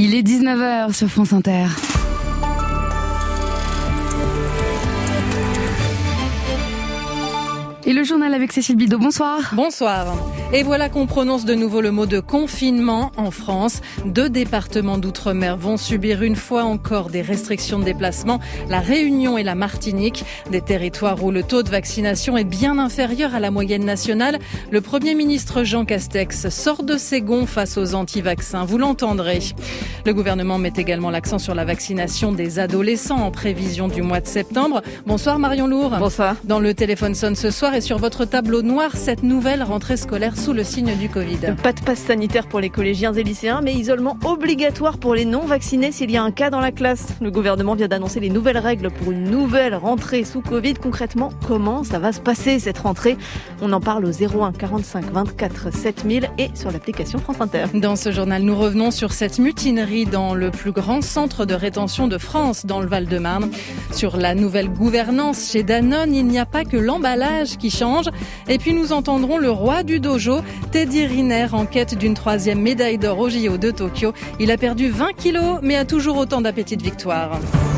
Il est 19h sur France Inter. Et le journal avec Cécile Bidot, bonsoir. Bonsoir. Et voilà qu'on prononce de nouveau le mot de confinement en France. 2 départements d'outre-mer vont subir une fois encore des restrictions de déplacement. La Réunion et la Martinique, des territoires où le taux de vaccination est bien inférieur à la moyenne nationale. Le Premier ministre Jean Castex sort de ses gonds face aux anti-vaccins. Vous l'entendrez. Le gouvernement met également l'accent sur la vaccination des adolescents en prévision du mois de septembre. Bonsoir Marion Lourd. Bonsoir. Dans le téléphone sonne ce soir et sur votre tableau noir, cette nouvelle rentrée scolaire sous le signe du Covid. Pas de passe sanitaire pour les collégiens et lycéens, mais isolement obligatoire pour les non-vaccinés s'il y a un cas dans la classe. Le gouvernement vient d'annoncer les nouvelles règles pour une nouvelle rentrée sous Covid. Concrètement, comment ça va se passer cette rentrée ? On en parle au 01 45 24 7000 et sur l'application France Inter. Dans ce journal, nous revenons sur cette mutinerie dans le plus grand centre de rétention de France, dans le Val-de-Marne. Sur la nouvelle gouvernance chez Danone, il n'y a pas que l'emballage qui change. Et puis nous entendrons le roi du dojo, Teddy Riner, en quête d'une 3e médaille d'or au JO de Tokyo. Il a perdu 20 kilos, mais a toujours autant d'appétit de victoire.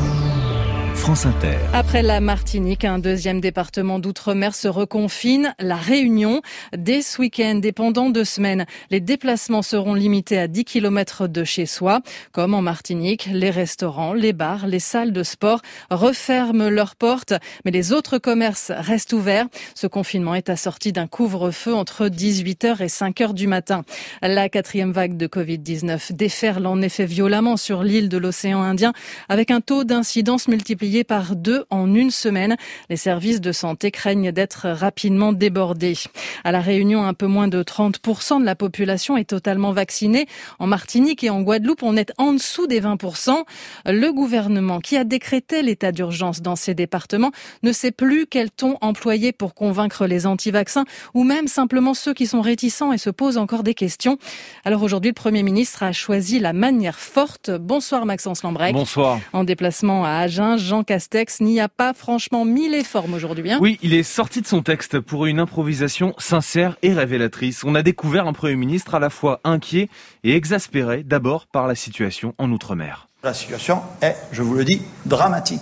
France Inter. Après la Martinique, un 2e département d'outre-mer se reconfine, la Réunion. Dès ce week-end et pendant 2 semaines, les déplacements seront limités à 10 km de chez soi. Comme en Martinique, les restaurants, les bars, les salles de sport referment leurs portes, mais les autres commerces restent ouverts. Ce confinement est assorti d'un couvre-feu entre 18h et 5h du matin. La 4e vague de Covid-19 déferle en effet violemment sur l'île de l'océan Indien, avec un taux d'incidence multiplié par 2 en une semaine. Les services de santé craignent d'être rapidement débordés. À La Réunion, un peu moins de 30% de la population est totalement vaccinée. En Martinique et en Guadeloupe, on est en dessous des 20%. Le gouvernement, qui a décrété l'état d'urgence dans ces départements, ne sait plus quel ton employer pour convaincre les anti-vaccins ou même simplement ceux qui sont réticents et se posent encore des questions. Alors aujourd'hui, le Premier ministre a choisi la manière forte. Bonsoir Maxence Lambrec. Bonsoir. En déplacement à Agen, Jean Castex n'y a pas franchement mis les formes aujourd'hui. Oui, il est sorti de son texte pour une improvisation sincère et révélatrice. On a découvert un Premier ministre à la fois inquiet et exaspéré, d'abord par la situation en Outre-mer. La situation est, je vous le dis, dramatique.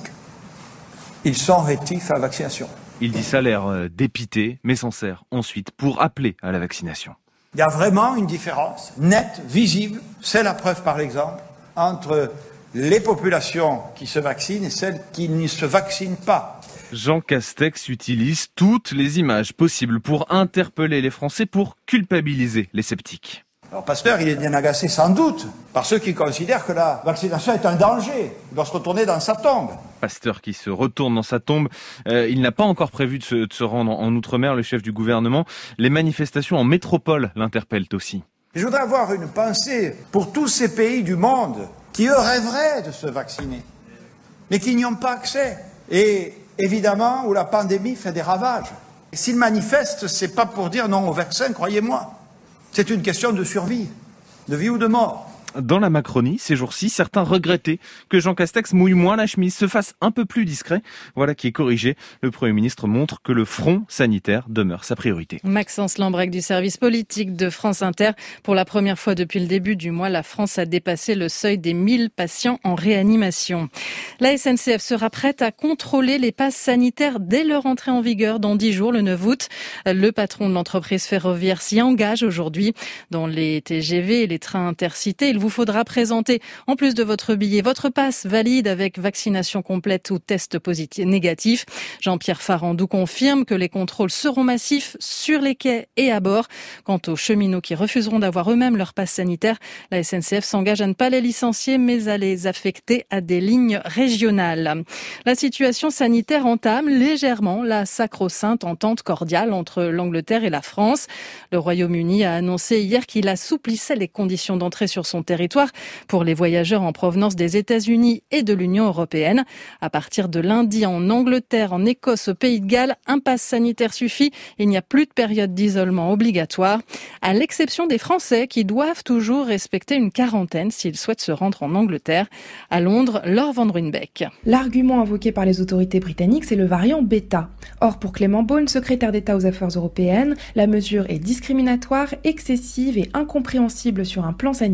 Ils sont rétifs à la vaccination. Il dit ça l'air dépité, mais sincère, ensuite, pour appeler à la vaccination. Il y a vraiment une différence nette, visible, c'est la preuve par l'exemple, entre les populations qui se vaccinent et celles qui ne se vaccinent pas. Jean Castex utilise toutes les images possibles pour interpeller les Français, pour culpabiliser les sceptiques. Alors Pasteur, il est bien agacé sans doute par ceux qui considèrent que la vaccination est un danger. Il doit se retourner dans sa tombe. Pasteur qui se retourne dans sa tombe. Il n'a pas encore prévu de se rendre en Outre-mer, le chef du gouvernement. Les manifestations en métropole l'interpellent aussi. Je voudrais avoir une pensée pour tous ces pays du monde qui, eux, rêveraient de se vacciner, mais qui n'y ont pas accès. Et évidemment, où la pandémie fait des ravages. Et s'ils manifestent, c'est pas pour dire non au vaccin, croyez-moi. C'est une question de survie, de vie ou de mort. Dans la Macronie, ces jours-ci, certains regrettaient que Jean Castex mouille moins la chemise, se fasse un peu plus discret. Voilà qui est corrigé. Le Premier ministre montre que le front sanitaire demeure sa priorité. Maxence Lambrec du service politique de France Inter. Pour la première fois depuis le début du mois, la France a dépassé le seuil des 1000 patients en réanimation. La SNCF sera prête à contrôler les passes sanitaires dès leur entrée en vigueur dans 10 jours, le 9 août. Le patron de l'entreprise ferroviaire s'y engage aujourd'hui. Dans les TGV et les trains intercités, il vous faudra présenter, en plus de votre billet, votre passe valide avec vaccination complète ou test positif négatif. Jean-Pierre Farandou confirme que les contrôles seront massifs sur les quais et à bord. Quant aux cheminots qui refuseront d'avoir eux-mêmes leur passe sanitaire, la SNCF s'engage à ne pas les licencier, mais à les affecter à des lignes régionales. La situation sanitaire entame légèrement la sacro-sainte entente cordiale entre l'Angleterre et la France. Le Royaume-Uni a annoncé hier qu'il assouplissait les conditions d'entrée sur son territoire pour les voyageurs en provenance des États-Unis et de l'Union européenne. À partir de lundi, en Angleterre, en Écosse, au Pays de Galles, un pass sanitaire suffit. Il n'y a plus de période d'isolement obligatoire, à l'exception des Français qui doivent toujours respecter une quarantaine s'ils souhaitent se rendre en Angleterre. À Londres, Laure Van Ruynbeek. L'argument invoqué par les autorités britanniques, c'est le variant bêta. Or, pour Clément Beaune, secrétaire d'État aux Affaires européennes, la mesure est discriminatoire, excessive et incompréhensible sur un plan sanitaire.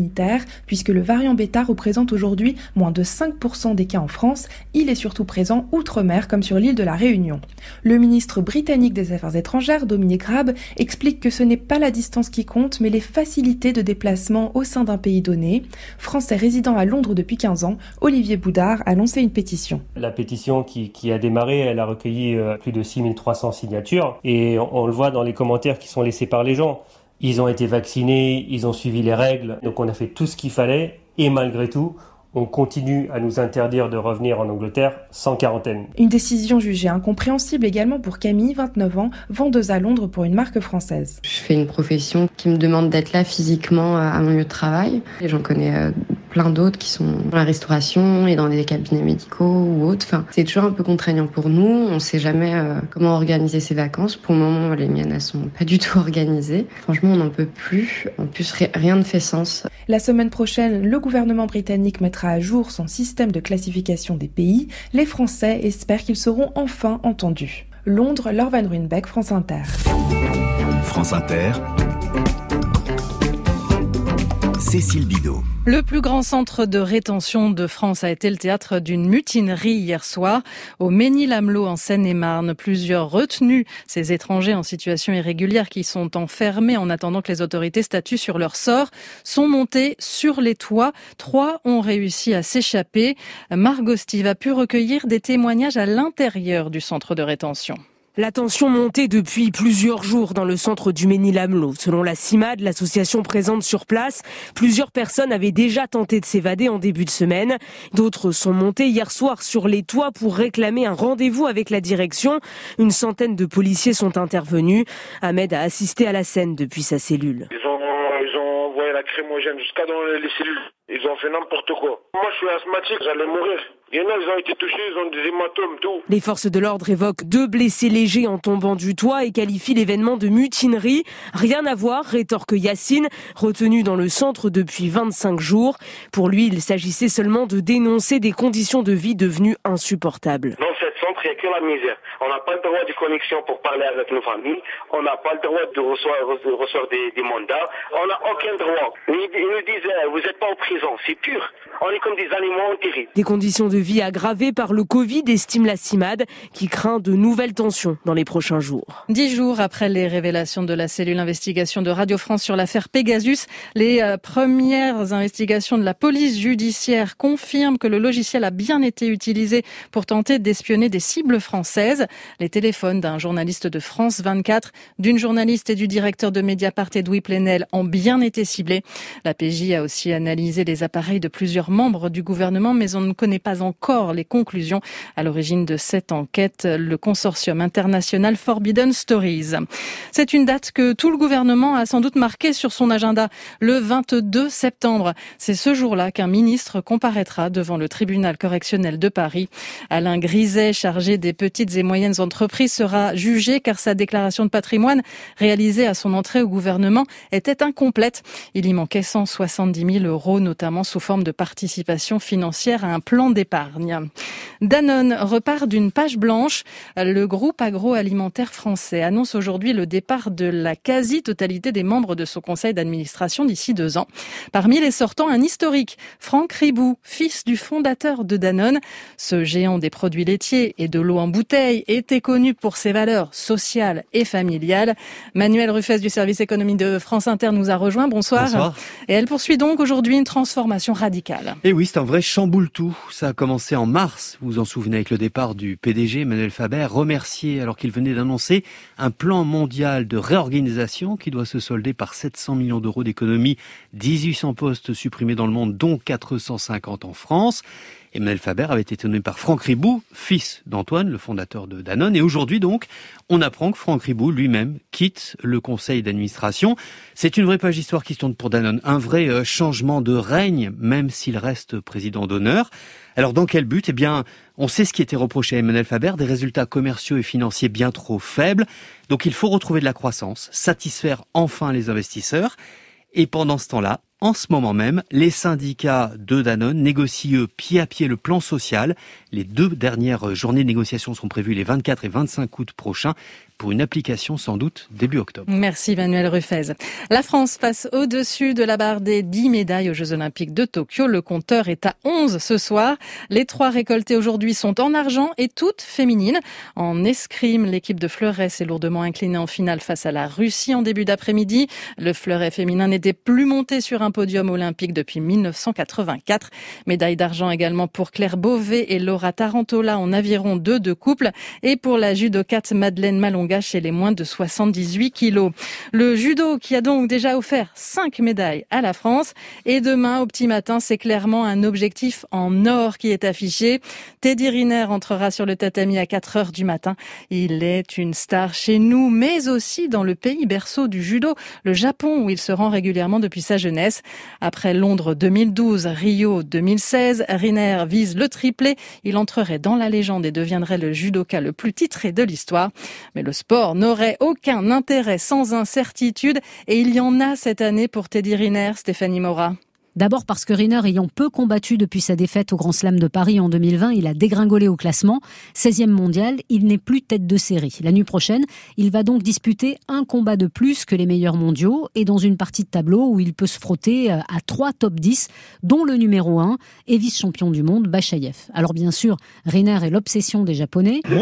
puisque le variant bêta représente aujourd'hui moins de 5% des cas en France. Il est surtout présent outre-mer, comme sur l'île de la Réunion. Le ministre britannique des Affaires étrangères, Dominic Raab, explique que ce n'est pas la distance qui compte, mais les facilités de déplacement au sein d'un pays donné. Français résidant à Londres depuis 15 ans, Olivier Boudard a lancé une pétition. La pétition qui a démarré, elle a recueilli plus de 6300 signatures et on le voit dans les commentaires qui sont laissés par les gens. Ils ont été vaccinés, ils ont suivi les règles, donc on a fait tout ce qu'il fallait et malgré tout, on continue à nous interdire de revenir en Angleterre sans quarantaine. Une décision jugée incompréhensible également pour Camille, 29 ans, vendeuse à Londres pour une marque française. Je fais une profession qui me demande d'être là physiquement à mon lieu de travail. Et j'en connais plein d'autres qui sont dans la restauration et dans des cabinets médicaux ou autres. Enfin, c'est toujours un peu contraignant pour nous. On ne sait jamais comment organiser ses vacances. Pour le moment, les miennes ne sont pas du tout organisées. Franchement, on n'en peut plus. En plus, rien ne fait sens. La semaine prochaine, le gouvernement britannique mettra à jour son système de classification des pays. Les Français espèrent qu'ils seront enfin entendus. Londres, Laure Van Ruynbeck, France Inter. France Inter. Cécile Bidot. Le plus grand centre de rétention de France a été le théâtre d'une mutinerie hier soir au Mesnil-Amelot en Seine-et-Marne. Plusieurs retenus, ces étrangers en situation irrégulière qui sont enfermés en attendant que les autorités statuent sur leur sort, sont montés sur les toits. 3 ont réussi à s'échapper. Margot Steve a pu recueillir des témoignages à l'intérieur du centre de rétention. La tension montait depuis plusieurs jours dans le centre du Mesnil-Amelot. Selon la CIMAD, l'association présente sur place, plusieurs personnes avaient déjà tenté de s'évader en début de semaine. D'autres sont montées hier soir sur les toits pour réclamer un rendez-vous avec la direction. Une centaine de policiers sont intervenus. Ahmed a assisté à la scène depuis sa cellule. Ils ont envoyé la lacrymogène jusqu'à dans les cellules. Ils ont fait n'importe quoi. Moi, je suis asthmatique, j'allais mourir. Il y en a, ils ont été touchés, ils ont des hématomes, tout. Les forces de l'ordre évoquent 2 blessés légers en tombant du toit et qualifient l'événement de mutinerie. Rien à voir, rétorque Yacine, retenu dans le centre depuis 25 jours. Pour lui, il s'agissait seulement de dénoncer des conditions de vie devenues insupportables. Dans ce centre, il n'y a que la misère. On n'a pas le droit de connexion pour parler avec nos familles. On n'a pas le droit de recevoir des mandats. On n'a aucun droit. Ils nous disent, vous n'êtes pas en prison. C'est pur. On est comme des animaux enterrés. Des conditions de vie aggravées par le Covid, estime la CIMAD, qui craint de nouvelles tensions dans les prochains jours. 10 jours après les révélations de la cellule investigation de Radio France sur l'affaire Pegasus, les premières investigations de la police judiciaire confirment que le logiciel a bien été utilisé pour tenter d'espionner des cibles françaises. Les téléphones d'un journaliste de France 24, d'une journaliste et du directeur de Mediapart Edoui Plenel ont bien été ciblés. La PJ a aussi analysé les appareils de plusieurs membres du gouvernement, mais on ne connaît pas encore les conclusions. À l'origine de cette enquête, le consortium international Forbidden Stories. C'est une date que tout le gouvernement a sans doute marquée sur son agenda, le 22 septembre. C'est ce jour-là qu'un ministre comparaîtra devant le tribunal correctionnel de Paris. Alain Griset, chargé des petites et moyennes entreprises, sera jugé car sa déclaration de patrimoine réalisée à son entrée au gouvernement était incomplète. Il y manquait 170 000 €, notamment sous forme de participation financière à un plan d'épargne. Danone repart d'une page blanche. Le groupe agroalimentaire français annonce aujourd'hui le départ de la quasi-totalité des membres de son conseil d'administration d'ici 2 ans. Parmi les sortants, un historique, Franck Ribou, fils du fondateur de Danone. Ce géant des produits laitiers et de l'eau en bouteille était connu pour ses valeurs sociales et familiales. Manuel Ruffès du service économie de France Inter nous a rejoint. Bonsoir. Bonsoir. Et elle poursuit donc aujourd'hui une transformation radicale. Et oui, c'est un vrai chamboule-tout. Ça a commencé en mars, vous vous en souvenez, avec le départ du PDG Emmanuel Faber, remercié alors qu'il venait d'annoncer un plan mondial de réorganisation qui doit se solder par 700 millions d'euros d'économies, 1800 postes supprimés dans le monde, dont 450 en France. Emmanuel Faber avait été nommé par Franck Ribou, fils d'Antoine, le fondateur de Danone. Et aujourd'hui donc, on apprend que Franck Ribou lui-même quitte le conseil d'administration. C'est une vraie page d'histoire qui se tourne pour Danone, un vrai changement de règne, même s'il reste président d'honneur. Alors dans quel but ? Eh bien, on sait ce qui était reproché à Emmanuel Faber, des résultats commerciaux et financiers bien trop faibles. Donc il faut retrouver de la croissance, satisfaire enfin les investisseurs. Et pendant ce temps-là, En ce moment même, les syndicats de Danone négocient pied à pied le plan social. Les 2 dernières journées de négociation sont prévues les 24 et 25 août prochains pour une application sans doute début octobre. Merci Manuel Ruffez. La France passe au-dessus de la barre des 10 médailles aux Jeux Olympiques de Tokyo. Le compteur est à 11 ce soir. Les 3 récoltées aujourd'hui sont en argent et toutes féminines. En escrime, l'équipe de fleuret s'est lourdement inclinée en finale face à la Russie en début d'après-midi. Le fleuret féminin n'était plus monté sur un podium olympique depuis 1984. Médaille d'argent également pour Claire Beauvais et Laura Tarantola en aviron 2 de couple. Et pour la judokate Madeleine Malonga chez les moins de 78 kilos. Le judo qui a donc déjà offert 5 médailles à la France. Et demain, au petit matin, c'est clairement un objectif en or qui est affiché. Teddy Riner entrera sur le tatami à 4 heures du matin. Il est une star chez nous, mais aussi dans le pays berceau du judo, le Japon, où il se rend régulièrement depuis sa jeunesse. Après Londres 2012, Rio 2016, Riner vise le triplé. Il entrerait dans la légende et deviendrait le judoka le plus titré de l'histoire. Mais le sport n'aurait aucun intérêt sans incertitude et il y en a cette année pour Teddy Riner, Stéphanie Mora. D'abord parce que Riner, ayant peu combattu depuis sa défaite au Grand Slam de Paris en 2020, il a dégringolé au classement. 16e mondial, il n'est plus tête de série. La nuit prochaine, il va donc disputer un combat de plus que les meilleurs mondiaux et dans une partie de tableau où il peut se frotter à 3 top 10, dont le numéro 1 et vice-champion du monde, Bachaïev. Alors bien sûr, Riner est l'obsession des Japonais. Moi ?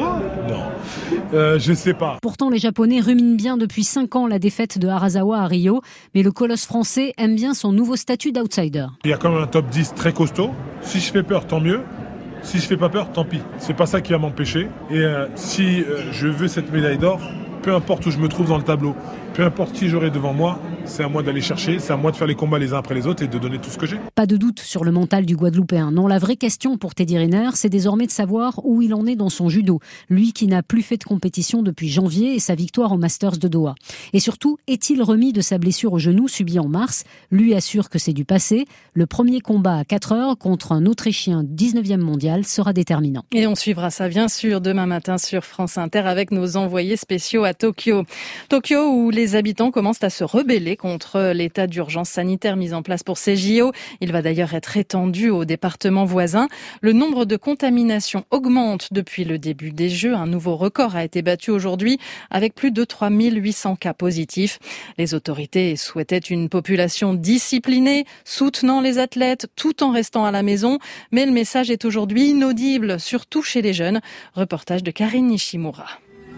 Non, je sais pas. Pourtant, les Japonais ruminent bien depuis 5 ans la défaite de Harazawa à Rio, mais le colosse français aime bien son nouveau statut d'outsider. Il y a quand même un top 10 très costaud. Si je fais peur, tant mieux. Si je fais pas peur, tant pis. C'est pas ça qui va m'empêcher. Et si je veux cette médaille d'or, peu importe où je me trouve dans le tableau, peu importe qui j'aurai devant moi, c'est à moi d'aller chercher, c'est à moi de faire les combats les uns après les autres et de donner tout ce que j'ai. Pas de doute sur le mental du Guadeloupéen. Non, la vraie question pour Teddy Riner, c'est désormais de savoir où il en est dans son judo. Lui qui n'a plus fait de compétition depuis janvier et sa victoire au Masters de Doha. Et surtout, est-il remis de sa blessure au genou subie en mars ? Lui assure que c'est du passé. Le premier combat à 4 heures contre un Autrichien 19e mondial sera déterminant. Et on suivra ça bien sûr demain matin sur France Inter avec nos envoyés spéciaux à Tokyo. Tokyo où les habitants commencent à se rebeller contre l'état d'urgence sanitaire mis en place pour ces JO. Il va d'ailleurs être étendu aux départements voisins. Le nombre de contaminations augmente depuis le début des Jeux. Un nouveau record a été battu aujourd'hui avec plus de 3800 cas positifs. Les autorités souhaitaient une population disciplinée, soutenant les athlètes tout en restant à la maison. Mais le message est aujourd'hui inaudible, surtout chez les jeunes. Reportage de Karine Nishimura.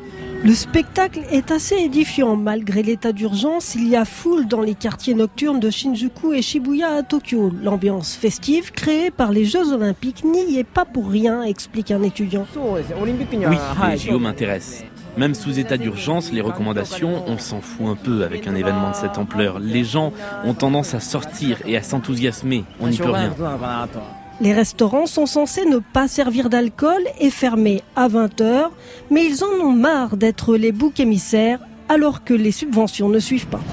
Le spectacle est assez édifiant. Malgré l'état d'urgence, il y a foule dans les quartiers nocturnes de Shinjuku et Shibuya à Tokyo. L'ambiance festive créée par les Jeux Olympiques n'y est pas pour rien, explique un étudiant. Oui, les JO m'intéressent. Même sous état d'urgence, les recommandations, on s'en fout un peu avec un événement de cette ampleur. Les gens ont tendance à sortir et à s'enthousiasmer. On n'y peut rien. Les restaurants sont censés ne pas servir d'alcool et fermer à 20h, mais ils en ont marre d'être les boucs émissaires alors que les subventions ne suivent pas.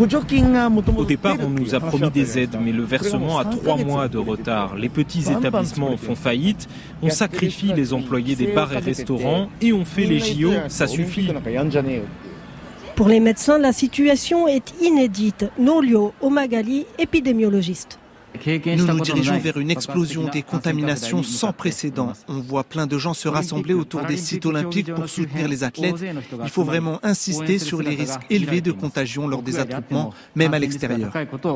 Au départ, on nous a promis des aides, mais le versement a 3 mois de retard. Les petits établissements font faillite, on sacrifie les employés des bars et restaurants et on fait les JO, ça suffit. Pour les médecins, la situation est inédite. Norio Omagali, épidémiologiste. Nous nous dirigeons vers une explosion des contaminations sans précédent. On voit plein de gens se rassembler autour des sites olympiques pour soutenir les athlètes. Il faut vraiment insister sur les risques élevés de contagion lors des attroupements, même à l'extérieur.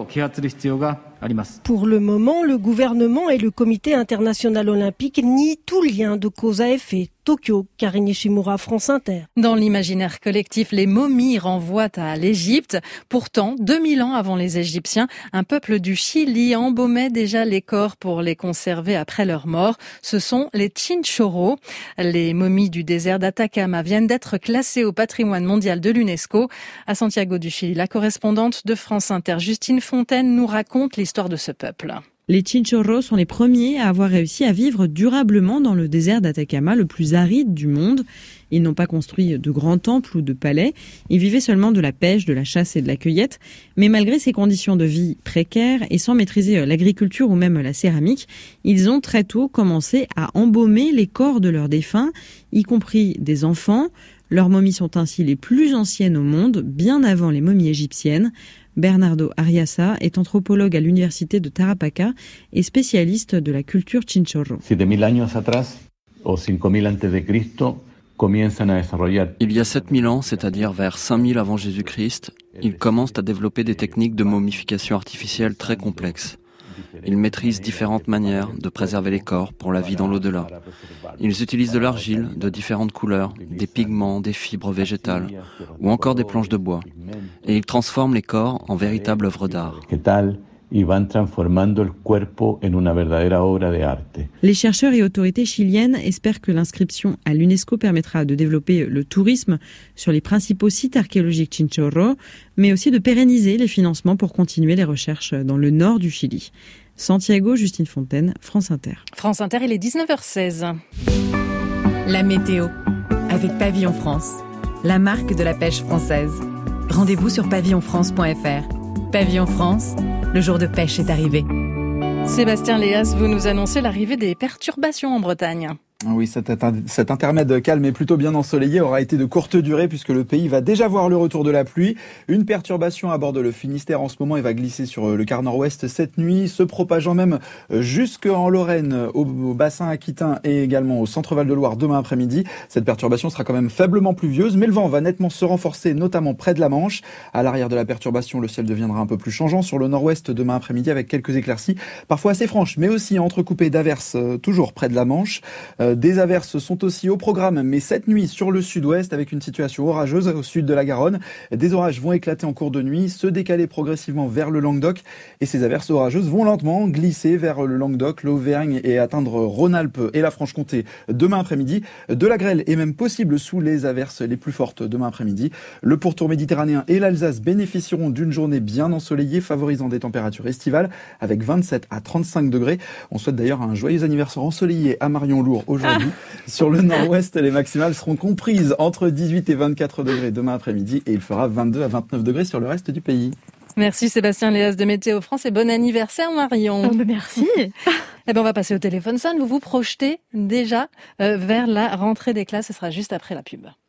Pour le moment, le gouvernement et le comité international olympique nient tout lien de cause à effet. Tokyo, Karine Nishimura, France Inter. Dans l'imaginaire collectif, les momies renvoient à l'Égypte. Pourtant, 2000 ans avant les Égyptiens, un peuple du Chili embaumait déjà les corps pour les conserver après leur mort. Ce sont les Chinchorros. Les momies du désert d'Atacama viennent d'être classées au patrimoine mondial de l'UNESCO. À Santiago du Chili, la correspondante de France Inter, Justine Fontaine, nous raconte l'histoire de ce peuple. Les Chinchorros sont les premiers à avoir réussi à vivre durablement dans le désert d'Atacama, le plus aride du monde. Ils n'ont pas construit de grands temples ou de palais. Ils vivaient seulement de la pêche, de la chasse et de la cueillette. Mais malgré ces conditions de vie précaires et sans maîtriser l'agriculture ou même la céramique, ils ont très tôt commencé à embaumer les corps de leurs défunts, y compris des enfants. Leurs momies sont ainsi les plus anciennes au monde, bien avant les momies égyptiennes. Bernardo Ariasa est anthropologue à l'université de Tarapacá et spécialiste de la culture chinchorro. 7.000 años atrás, o 5.000 antes de Cristo, il y a 7000 ans, c'est-à-dire vers 5000 avant Jésus-Christ, ils commencent à développer des techniques de momification artificielle très complexes. Ils maîtrisent différentes manières de préserver les corps pour la vie dans l'au-delà. Ils utilisent de l'argile de différentes couleurs, des pigments, des fibres végétales ou encore des planches de bois. Et ils transforment les corps en véritables œuvres d'art. Les chercheurs et autorités chiliennes espèrent que l'inscription à l'UNESCO permettra de développer le tourisme sur les principaux sites archéologiques chinchorro, mais aussi de pérenniser les financements pour continuer les recherches dans le nord du Chili. Santiago, Justine Fontaine, France Inter. France Inter, il est 19h16. La météo, avec Pavillon France, la marque de la pêche française. Rendez-vous sur pavillonfrance.fr. Pavillon France, le jour de pêche est arrivé. Sébastien Léas, vous nous annoncez l'arrivée des perturbations en Bretagne. Oui, cet intermède calme et plutôt bien ensoleillé aura été de courte durée puisque le pays va déjà voir le retour de la pluie. Une perturbation aborde le Finistère en ce moment et va glisser sur le quart nord-ouest cette nuit, se propageant même jusqu'en Lorraine, au bassin aquitain et également au centre-Val de Loire demain après-midi. Cette perturbation sera quand même faiblement pluvieuse, mais le vent va nettement se renforcer, notamment près de la Manche. À l'arrière de la perturbation, le ciel deviendra un peu plus changeant sur le nord-ouest demain après-midi avec quelques éclaircies, parfois assez franches, mais aussi entrecoupées d'averses toujours près de la Manche. Des averses sont aussi au programme, mais cette nuit sur le sud-ouest avec une situation orageuse au sud de la Garonne. Des orages vont éclater en cours de nuit, se décaler progressivement vers le Languedoc et ces averses orageuses vont lentement glisser vers le Languedoc, l'Auvergne et atteindre Rhône-Alpes et la Franche-Comté demain après-midi. De la grêle est même possible sous les averses les plus fortes demain après-midi. Le pourtour méditerranéen et l'Alsace bénéficieront d'une journée bien ensoleillée, favorisant des températures estivales avec 27 à 35 degrés. On souhaite d'ailleurs un joyeux anniversaire ensoleillé à Marion Lourd aujourd'hui. Sur le nord-ouest, les maximales seront comprises entre 18 et 24 degrés demain après-midi et il fera 22 à 29 degrés sur le reste du pays. Merci Sébastien Léas de Météo France et bon anniversaire Marion. Merci. On va passer au téléphone sonne. Vous vous projetez déjà vers la rentrée des classes. Ce sera juste après la pub.